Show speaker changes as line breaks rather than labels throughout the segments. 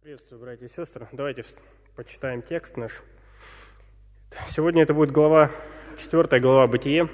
Приветствую, братья и сестры. Давайте почитаем текст наш. Сегодня это будет глава 4 глава Бытие,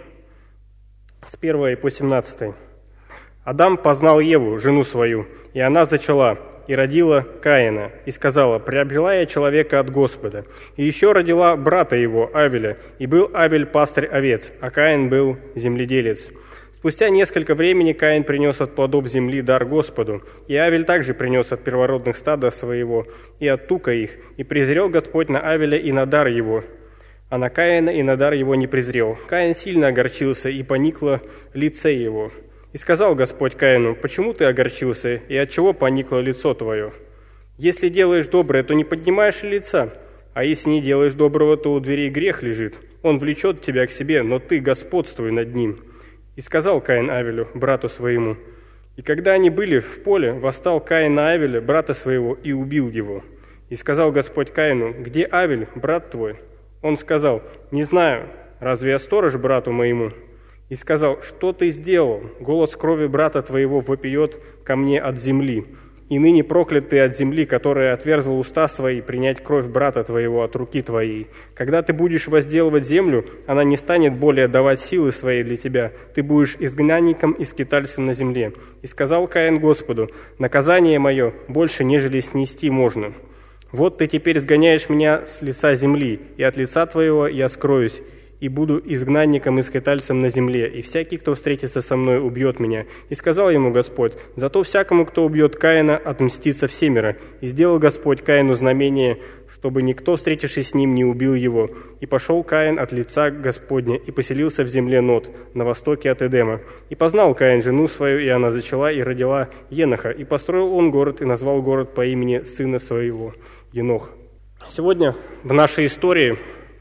с 1 по 17. «Адам познал Еву, жену свою, и она зачала, и родила Каина, и сказала: приобрела я человека от Господа. И еще родила брата его, Авеля, и был Авель пастырь овец, а Каин был земледелец. Спустя несколько времени Каин принес от плодов земли дар Господу, и Авель также принес от первородных стада своего и от тука их, и презрел Господь на Авеля и на дар его, а на Каина и на дар его не презрел. Каин сильно огорчился, и поникло лице его. И сказал Господь Каину: почему ты огорчился, и отчего поникло лицо твое? Если делаешь доброе, то не поднимаешь ли лица? А если не делаешь доброго, то у дверей грех лежит. Он влечет тебя к себе, но ты господствуй над ним. И сказал Каин Авелю, брату своему. И когда они были в поле, восстал Каин на Авеля, брата своего, и убил его. И сказал Господь Каину: где Авель, брат твой? Он сказал: не знаю, разве я сторож брату моему? И сказал: что ты сделал? Голос крови брата твоего вопиет ко мне от земли. И ныне проклят ты от земли, которая отверзла уста свои, принять кровь брата твоего от руки твоей. Когда ты будешь возделывать землю, она не станет более давать силы своей для тебя. Ты будешь изгнанником и скитальцем на земле. И сказал Каин Господу: наказание мое больше, нежели снести можно. Вот ты теперь сгоняешь меня с лица земли, и от лица твоего я скроюсь, и буду изгнанником и скитальцем на земле, и всякий, кто встретится со мной, убьет меня. И сказал ему Господь: зато всякому, кто убьет Каина, отмстится всемеро. И сделал Господь Каину знамение, чтобы никто, встретившись с ним, не убил его. И пошел Каин от лица Господня, и поселился в земле Нод, на востоке от Эдема. И познал Каин жену свою, и она зачала и родила Еноха. И построил он город, и назвал город по имени сына своего, Енох». Сегодня в нашей истории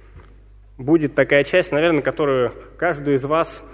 будет такая часть, наверное, которую каждый из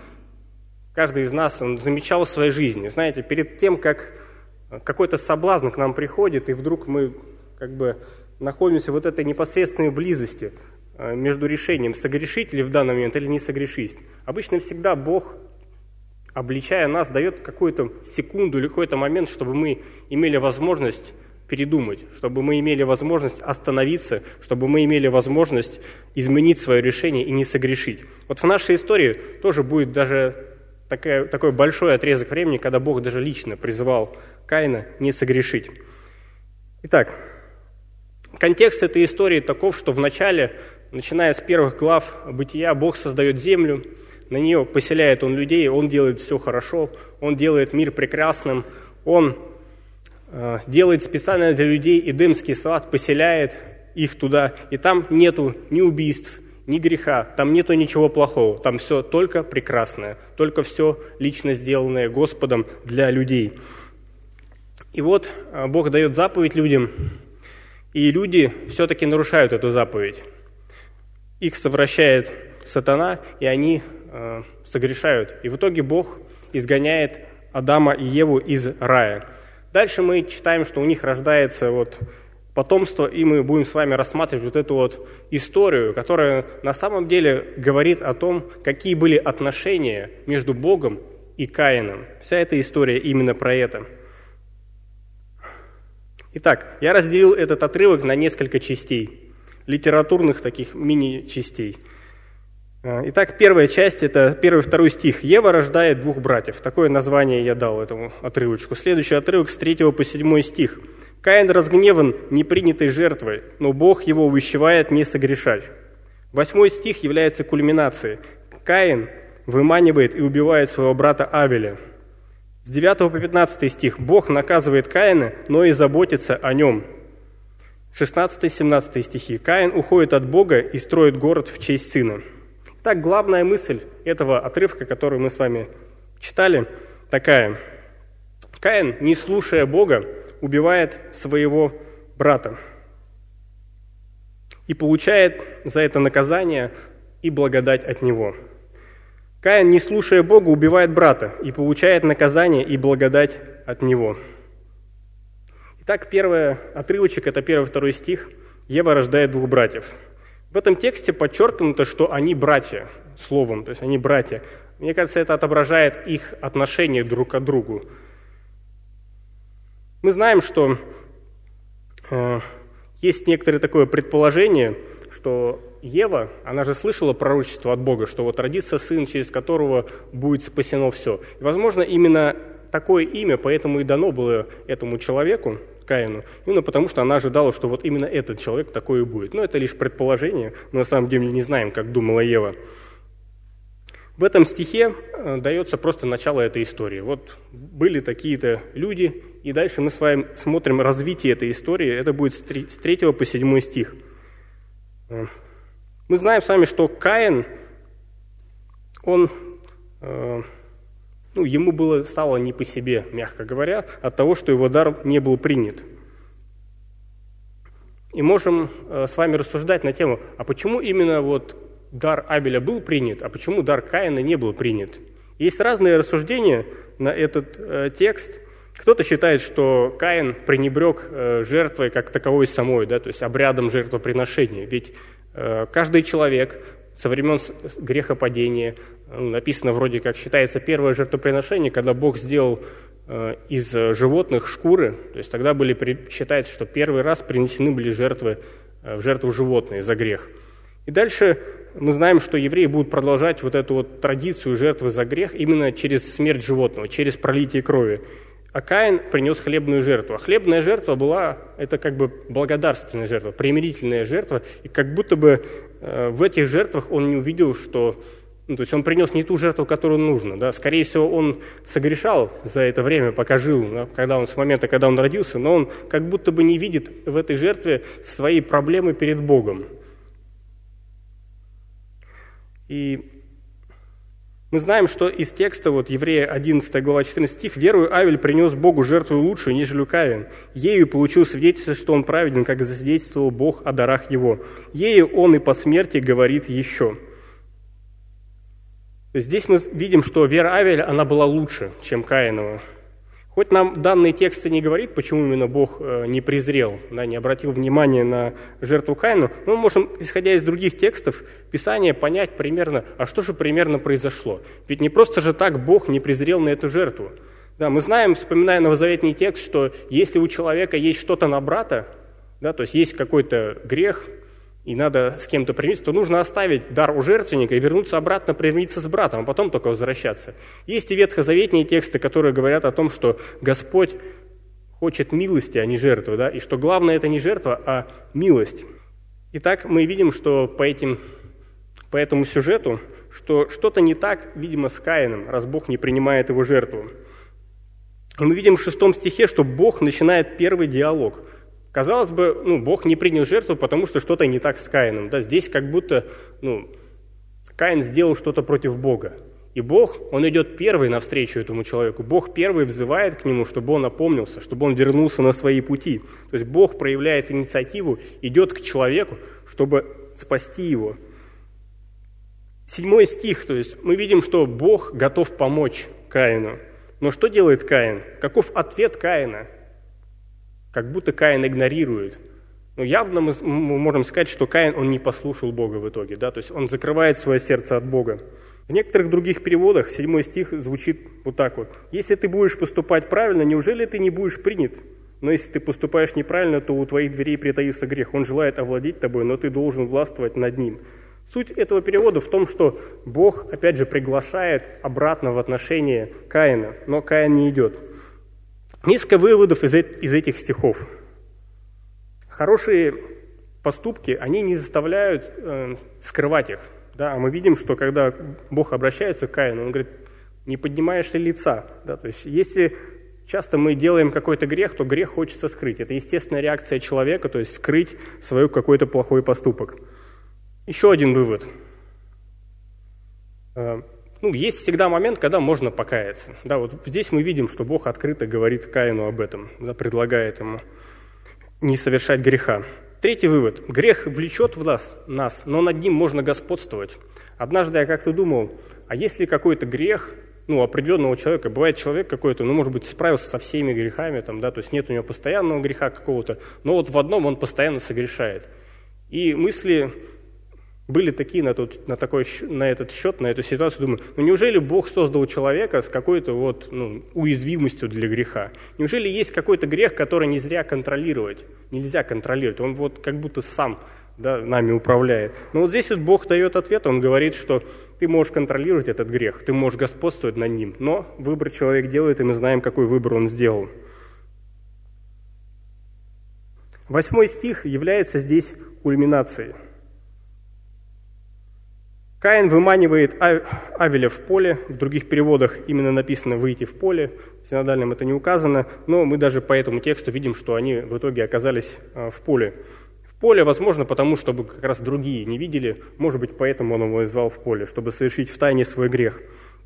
нас он замечал в своей жизни. Знаете, перед тем, как какой-то соблазн к нам приходит, и вдруг мы находимся в этой непосредственной близости между решением, согрешить ли в данный момент или не согрешить. Обычно всегда Бог, обличая нас, дает какую-то секунду или какой-то момент, чтобы мы имели возможность передумать, чтобы мы имели возможность остановиться, чтобы мы имели возможность изменить свое решение и не согрешить. Вот в нашей истории тоже будет даже такой большой отрезок времени, когда Бог даже лично призывал Каина не согрешить. Итак, контекст этой истории таков, что вначале, начиная с первых глав Бытия, Бог создает землю, на нее поселяет Он людей, Он делает все хорошо, Он делает мир прекрасным, Он делает специально для людей Эдемский сад, поселяет их туда, и там нету ни убийств, ни греха, там нету ничего плохого, там все только прекрасное, только все лично сделанное Господом для людей. И вот Бог дает заповедь людям, и люди все-таки нарушают эту заповедь. Их совращает сатана, и они согрешают. И в итоге Бог изгоняет Адама и Еву из рая. Дальше мы читаем, что у них рождается потомство, и мы будем с вами рассматривать эту историю, которая на самом деле говорит о том, какие были отношения между Богом и Каином. Вся эта история именно про это. Итак, я разделил этот отрывок на несколько частей, литературных таких мини-частей. Итак, первая часть – это 1-2 стих. «Ева рождает 2 братьев». Такое название я дал этому отрывочку. Следующий отрывок с 3 по 7 стих. «Каин разгневан непринятой жертвой, но Бог его увещевает не согрешать». 8 стих является кульминацией. Каин выманивает и убивает своего брата Авеля. С 9 по 15 стих. Бог наказывает Каина, но и заботится о нем. 16-17 стихи. Каин уходит от Бога и строит город в честь сына. Так, главная мысль этого отрывка, который мы с вами читали, такая. Каин, не слушая Бога, убивает своего брата и получает за это наказание и благодать от него. Каин, не слушая Бога, убивает брата и получает наказание и благодать от него. Итак, первый отрывочек, это 1-2 стих. Ева рождает 2 братьев. В этом тексте подчеркнуто, что они братья, словом, то есть они братья. Мне кажется, это отображает их отношение друг к другу. Мы знаем, что есть некоторое такое предположение, что Ева, она же слышала пророчество от Бога, что вот родится сын, через которого будет спасено все. И, возможно, именно такое имя поэтому и дано было этому человеку, Каину, именно потому что она ожидала, что вот именно этот человек такой и будет. Но это лишь предположение, мы на самом деле не знаем, как думала Ева. В этом стихе дается просто начало этой истории. Вот были такие-то люди, и дальше мы с вами смотрим развитие этой истории. Это будет с 3 по 7 стих. Мы знаем с вами, что Каин, ему стало не по себе, мягко говоря, от того, что его дар не был принят. И можем с вами рассуждать на тему, а почему именно вот дар Авеля был принят, а почему дар Каина не был принят? Есть разные рассуждения на этот текст. Кто-то считает, что Каин пренебрег жертвой как таковой самой, да, то есть обрядом жертвоприношения. Ведь каждый человек со времен грехопадения, написано вроде как, считается первое жертвоприношение, когда Бог сделал из животных шкуры, то есть тогда считается, что первый раз принесены были жертвы в жертву животные за грех. И дальше мы знаем, что евреи будут продолжать вот эту вот традицию жертвы за грех именно через смерть животного, через пролитие крови. А Каин принес хлебную жертву. А хлебная жертва это как бы благодарственная жертва, примирительная жертва. И как будто бы в этих жертвах он не увидел, что... то есть он принес не ту жертву, которую нужно. Да? Скорее всего, он согрешал за это время, пока жил, да? С момента, когда он родился, но он как будто бы не видит в этой жертве свои проблемы перед Богом. И мы знаем, что из текста Еврея 11 глава 14 стих: «Верою Авель принес Богу жертву лучшую, нежели Каин. Ею получил свидетельство, что он праведен, как засвидетельствовал Бог о дарах его. Ею он и по смерти говорит еще». То есть здесь мы видим, что вера Авеля, она была лучше, чем Каинова. Хоть нам данный текст и не говорит, почему именно Бог не презрел, не обратил внимания на жертву Каину, но мы можем, исходя из других текстов Писания, понять примерно, а что же примерно произошло. Ведь не просто же так Бог не презрел на эту жертву. Да, мы знаем, вспоминая новозаветний текст, что если у человека есть что-то на брата, да, то есть есть какой-то грех, и надо с кем-то примириться, то нужно оставить дар у жертвенника и вернуться обратно, примириться с братом, а потом только возвращаться. Есть и ветхозаветные тексты, которые говорят о том, что Господь хочет милости, а не жертвы, да, и что главное это не жертва, а милость. Итак, мы видим, что по этому сюжету, что что-то не так, видимо, с Каином, раз Бог не принимает его жертву. И мы видим в 6 стихе, что Бог начинает первый диалог. Казалось бы, Бог не принял жертву, потому что что-то не так с Каином. Да? Здесь как будто Каин сделал что-то против Бога. И Бог, Он идет первый навстречу этому человеку. Бог первый взывает к нему, чтобы он опомнился, чтобы он вернулся на свои пути. То есть Бог проявляет инициативу, идет к человеку, чтобы спасти его. 7 стих, то есть мы видим, что Бог готов помочь Каину. Но что делает Каин? Каков ответ Каина? Как будто Каин игнорирует. Но явно мы можем сказать, что Каин, он не послушал Бога в итоге. Да? То есть он закрывает свое сердце от Бога. В некоторых других переводах 7 стих звучит вот так вот. «Если ты будешь поступать правильно, неужели ты не будешь принят? Но если ты поступаешь неправильно, то у твоих дверей притаился грех. Он желает овладеть тобой, но ты должен властвовать над ним». Суть этого перевода в том, что Бог, опять же, приглашает обратно в отношение Каина, но Каин не идет. Несколько выводов из этих стихов. Хорошие поступки, они не заставляют скрывать их. Да? А мы видим, что когда Бог обращается к Каину, Он говорит: не поднимаешь ли лица? Да? То есть если часто мы делаем какой-то грех, то грех хочется скрыть. Это естественная реакция человека, то есть скрыть свой какой-то плохой поступок. Еще один вывод. Есть всегда момент, когда можно покаяться. Да, вот здесь мы видим, что Бог открыто говорит Каину об этом, да, предлагает ему не совершать греха. Третий вывод. Грех влечет в нас, но над ним можно господствовать. Однажды я как-то думал, а если какой-то грех определенного человека, бывает человек какой-то, может быть, справился со всеми грехами, то есть нет у него постоянного греха какого-то, но вот в одном он постоянно согрешает. И мысли были такие на этот счет, на эту ситуацию, думаю, неужели Бог создал человека с какой-то уязвимостью для греха? Неужели есть какой-то грех, который нельзя контролировать? Он как будто сам нами управляет. Но вот здесь Бог дает ответ, Он говорит, что ты можешь контролировать этот грех, ты можешь господствовать над ним, но выбор человек делает, и мы знаем, какой выбор он сделал. 8 стих является здесь кульминацией. Каин выманивает Авеля в поле, в других переводах именно написано «выйти в поле», в синодальном это не указано, но мы даже по этому тексту видим, что они в итоге оказались в поле. В поле, возможно, потому, чтобы как раз другие не видели, может быть, поэтому он его и звал в поле, чтобы совершить в тайне свой грех.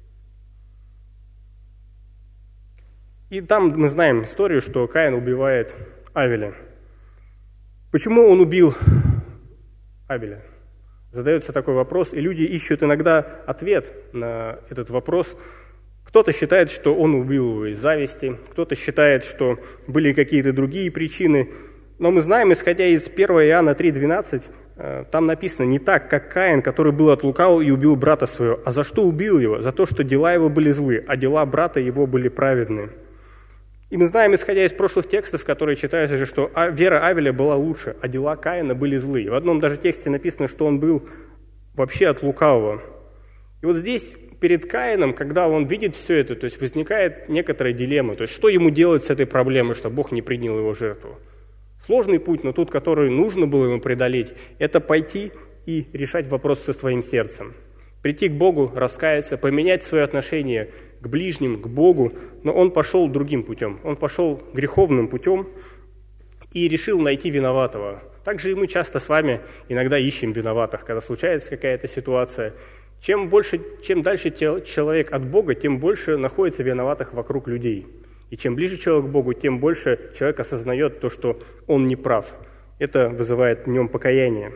И там мы знаем историю, что Каин убивает Авеля. Почему он убил Авеля? Задается такой вопрос, и люди ищут иногда ответ на этот вопрос. Кто-то считает, что он убил его из зависти, кто-то считает, что были какие-то другие причины. Но мы знаем, исходя из 1 Иоанна 3,12, там написано не так, как Каин, который был от лукавого и убил брата своего. А за что убил его? За то, что дела его были злы, а дела брата его были праведны. И мы знаем, исходя из прошлых текстов, которые читаются же, что вера Авеля была лучше, а дела Каина были злые. В одном даже тексте написано, что он был вообще от лукавого. И вот здесь перед Каином, когда он видит все это, то есть возникает некоторая дилемма. То есть что ему делать с этой проблемой, что Бог не принял его жертву? Сложный путь, но тот, который нужно было ему преодолеть, это пойти и решать вопрос со своим сердцем. Прийти к Богу, раскаяться, поменять свое отношение к ближним, к Богу, но он пошел другим путем. Он пошел греховным путем и решил найти виноватого. Также и мы часто с вами иногда ищем виноватых, когда случается какая-то ситуация. Чем дальше человек от Бога, тем больше находится виноватых вокруг людей. И чем ближе человек к Богу, тем больше человек осознает то, что он не прав. Это вызывает в нем покаяние.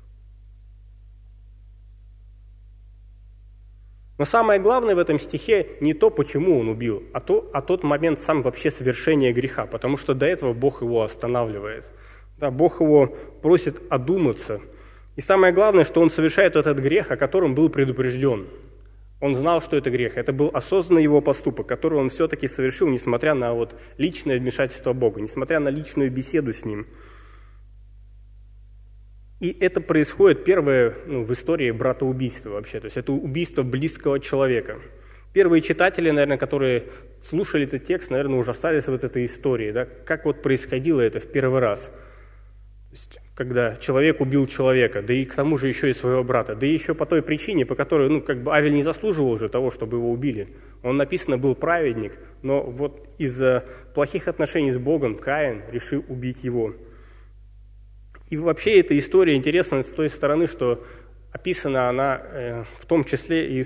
Но самое главное в этом стихе не то, почему он убил, а тот момент сам вообще совершения греха, потому что до этого Бог его останавливает. Да, Бог его просит одуматься. И самое главное, что он совершает этот грех, о котором был предупрежден. Он знал, что это грех. Это был осознанный его поступок, который он все-таки совершил, несмотря на личное вмешательство Бога, несмотря на личную беседу с ним. И это происходит первое в истории братоубийства вообще. То есть это убийство близкого человека. Первые читатели, наверное, которые слушали этот текст, наверное, ужасались этой истории. Да? Как происходило это в первый раз? То есть, когда человек убил человека, да и к тому же еще и своего брата, да и еще по той причине, по которой Авель не заслуживал уже того, чтобы его убили. Он, написано, был праведник, но из-за плохих отношений с Богом Каин решил убить его. И вообще эта история интересна с той стороны, что описана она в том числе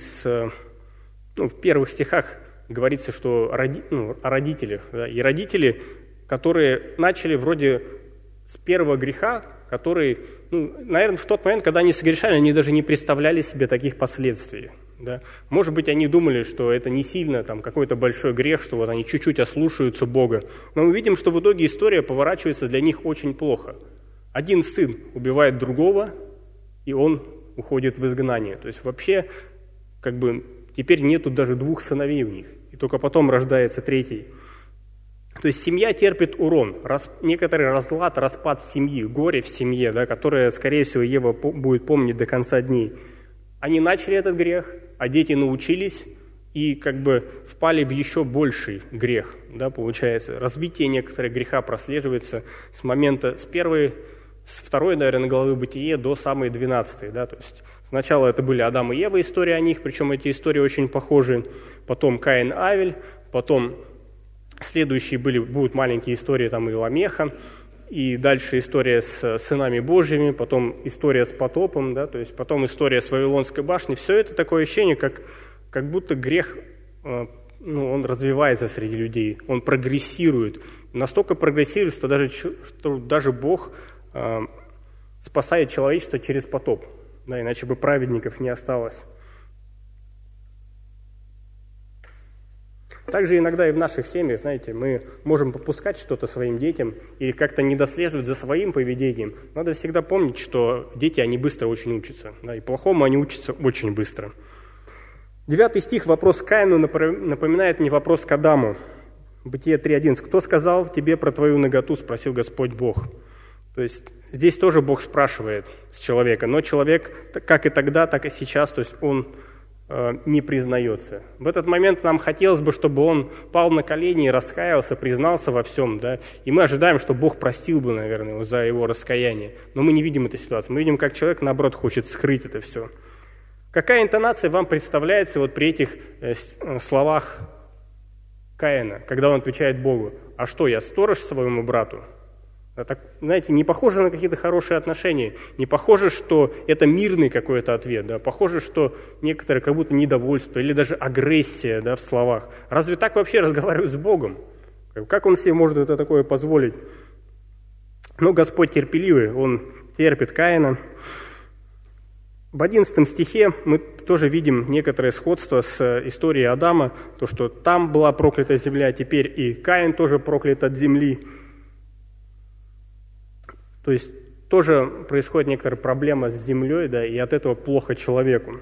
в первых стихах говорится, что о родителях. Да, и родители, которые начали вроде с первого греха, который, наверное, в тот момент, когда они согрешали, они даже не представляли себе таких последствий. Да. Может быть, они думали, что это не сильно какой-то большой грех, что они чуть-чуть ослушаются Бога. Но мы видим, что в итоге история поворачивается для них очень плохо. Один сын убивает другого, и он уходит в изгнание. То есть вообще, теперь нету даже 2 сыновей у них, и только потом рождается 3. То есть семья терпит урон, некоторый разлад, распад семьи, горе в семье, да, которое, скорее всего, Ева будет помнить до конца дней. Они начали этот грех, а дети научились и впали в еще больший грех. Да, получается, развитие некоторых греха прослеживается с момента, с 2, наверное, главы Бытие до самой 12. Да, то есть сначала это были Адам и Ева, история о них, причем эти истории очень похожи. Потом Каин, Авель, потом следующие будут маленькие истории и Ламеха, и дальше история с сынами Божьими, потом история с потопом, да, то есть потом история с Вавилонской башней. Все это такое ощущение, как будто грех, он развивается среди людей, он прогрессирует. Настолько прогрессирует, что даже Бог спасает человечество через потоп, да, иначе бы праведников не осталось. Также иногда и в наших семьях, знаете, мы можем попускать что-то своим детям или как-то не дослеживать за своим поведением. Надо всегда помнить, что дети, они быстро очень учатся, да, и плохому они учатся очень быстро. 9 стих, вопрос к Каину напоминает мне вопрос к Адаму. Бытие 3:11. «Кто сказал тебе про твою наготу?» – спросил Господь Бог. То есть здесь тоже Бог спрашивает с человека, но человек, как и тогда, так и сейчас, то есть он не признается. В этот момент нам хотелось бы, чтобы он пал на колени и раскаялся, признался во всем, да, и мы ожидаем, что Бог простил бы, наверное, его за его раскаяние. Но мы не видим этой ситуации. Мы видим, как человек, наоборот, хочет скрыть это все. Какая интонация вам представляется вот при этих словах Каина, когда он отвечает Богу: «А что, я сторож своему брату?» Так, знаете, не похоже на какие-то хорошие отношения, не похоже, что это мирный какой-то ответ, да? Похоже, что некоторое как будто недовольство или даже агрессия, да, в словах. Разве так вообще разговаривают с Богом? Как он себе может это такое позволить? Но Господь терпеливый, Он терпит Каина. В 11 стихе мы тоже видим некоторое сходство с историей Адама, то, что там была проклята земля, теперь и Каин тоже проклят от земли. То есть тоже происходит некоторая проблема с землей, да, и от этого плохо человеку.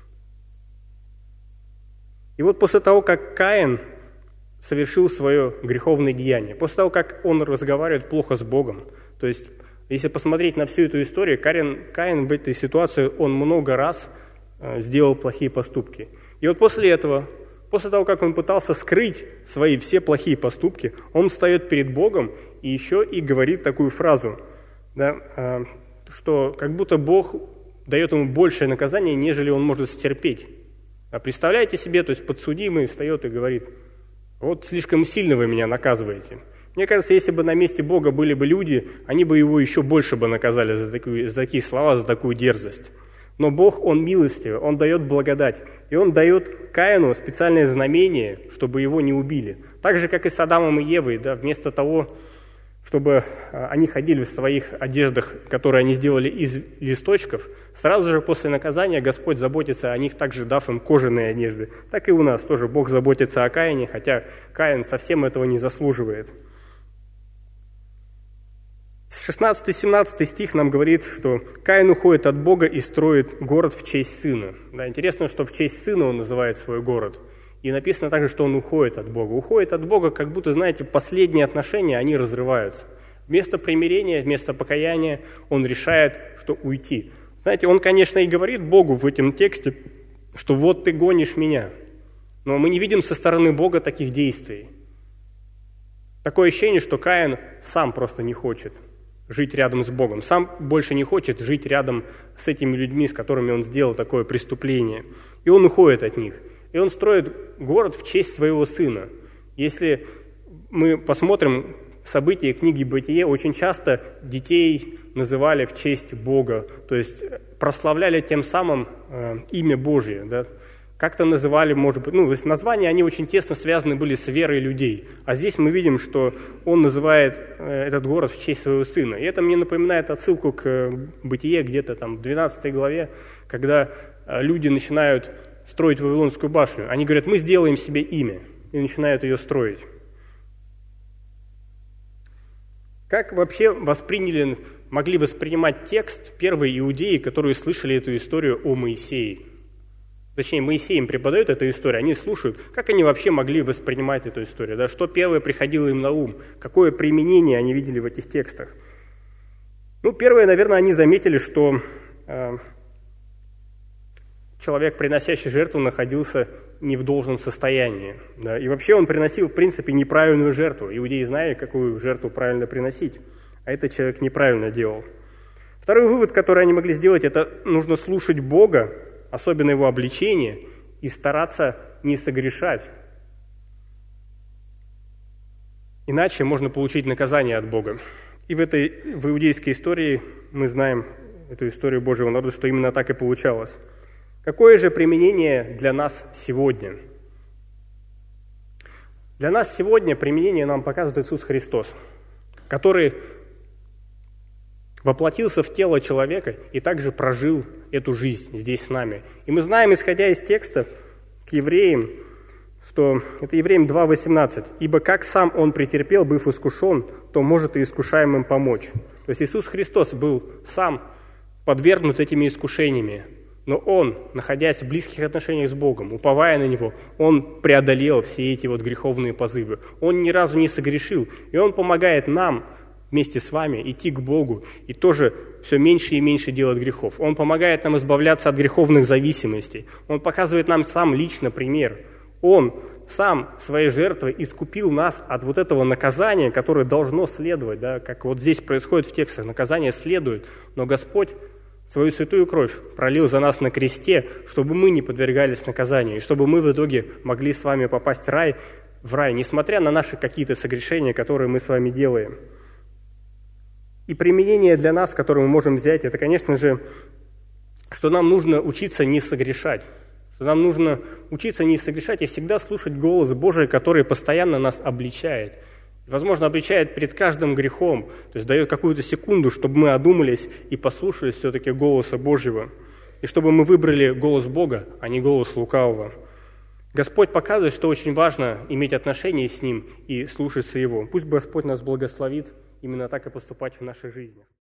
И вот после того, как Каин совершил свое греховное деяние, после того, как он разговаривает плохо с Богом, то есть если посмотреть на всю эту историю, Каин в этой ситуации, он много раз сделал плохие поступки. И вот после этого, после того, как он пытался скрыть свои все плохие поступки, он встает перед Богом и еще и говорит такую фразу, да, что как будто Бог дает ему большее наказание, нежели он может стерпеть. А представляете себе, то есть подсудимый встает и говорит: вот слишком сильно вы меня наказываете. Мне кажется, если бы на месте Бога были бы люди, они бы его еще больше бы наказали за такие слова, за такую дерзость. Но Бог, Он милостивый, Он дает благодать. И Он дает Каину специальное знамение, чтобы его не убили. Так же, как и с Адамом и Евой, да, вместо того, чтобы они ходили в своих одеждах, которые они сделали из листочков, сразу же после наказания Господь заботится о них, также дав им кожаные одежды. Так и у нас тоже Бог заботится о Каине, хотя Каин совсем этого не заслуживает. 16-17 стих нам говорит, что Каин уходит от Бога и строит город в честь сына. Да, интересно, что в честь сына он называет свой город. И написано также, что он уходит от Бога. Уходит от Бога, как будто, знаете, последние отношения, они разрываются. Вместо примирения, вместо покаяния он решает, что уйти. Знаете, он, конечно, и говорит Богу в этом тексте, что вот ты гонишь меня. Но мы не видим со стороны Бога таких действий. Такое ощущение, что Каин сам просто не хочет жить рядом с Богом. Сам больше не хочет жить рядом с этими людьми, с которыми он сделал такое преступление. И он уходит от них. И он строит город в честь своего сына. Если мы посмотрим события книги «Бытие», очень часто детей называли в честь Бога, то есть прославляли тем самым имя Божие. Да? Как-то называли, может быть, то есть названия, они очень тесно связаны были с верой людей. А здесь мы видим, что он называет этот город в честь своего сына. И это мне напоминает отсылку к «Бытие», где-то там в 12 главе, когда люди начинают строить Вавилонскую башню. Они говорят: мы сделаем себе имя, и начинают ее строить. Как вообще могли воспринимать текст первые иудеи, которые слышали эту историю о Моисее? Точнее, Моисей им преподает эту историю, они слушают, как они вообще могли воспринимать эту историю, да? Что первое приходило им на ум, какое применение они видели в этих текстах. Первое, наверное, они заметили, что человек, приносящий жертву, находился не в должном состоянии. Да? И вообще он приносил, в принципе, неправильную жертву. Иудеи знали, какую жертву правильно приносить, а этот человек неправильно делал. Второй вывод, который они могли сделать, это нужно слушать Бога, особенно Его обличение, и стараться не согрешать. Иначе можно получить наказание от Бога. И в иудейской истории мы знаем эту историю Божьего народа, что именно так и получалось. Какое же применение для нас сегодня? Для нас сегодня применение нам показывает Иисус Христос, который воплотился в тело человека и также прожил эту жизнь здесь с нами. И мы знаем, исходя из текста к евреям, что это Евреям 2:18. «Ибо как сам Он претерпел, быв искушен, то может и искушаемым помочь». То есть Иисус Христос был сам подвергнут этими искушениями, но Он, находясь в близких отношениях с Богом, уповая на Него, Он преодолел все эти греховные позывы. Он ни разу не согрешил, и Он помогает нам вместе с вами идти к Богу и тоже все меньше и меньше делать грехов. Он помогает нам избавляться от греховных зависимостей. Он показывает нам сам лично пример. Он сам своей жертвой искупил нас от этого наказания, которое должно следовать, да, как здесь происходит в текстах. Наказание следует, но Господь свою святую кровь пролил за нас на кресте, чтобы мы не подвергались наказанию, и чтобы мы в итоге могли с вами попасть в рай, несмотря на наши какие-то согрешения, которые мы с вами делаем. И применение для нас, которое мы можем взять, это, конечно же, что нам нужно учиться не согрешать. Что нам нужно учиться не согрешать и всегда слушать голос Божий, который постоянно нас обличает. Возможно, обличает перед каждым грехом, то есть дает какую-то секунду, чтобы мы одумались и послушались все-таки голоса Божьего. И чтобы мы выбрали голос Бога, а не голос лукавого. Господь показывает, что очень важно иметь отношения с Ним и слушаться Его. Пусть Господь нас благословит именно так и поступать в нашей жизни.